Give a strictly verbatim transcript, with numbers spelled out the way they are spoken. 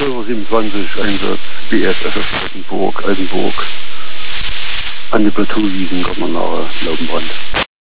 Oktober siebenundzwanzig, Einsatz B S F F Altenburg, Altenburg, an die Plateauwiesen, Gartnerlache, Laubenbrand.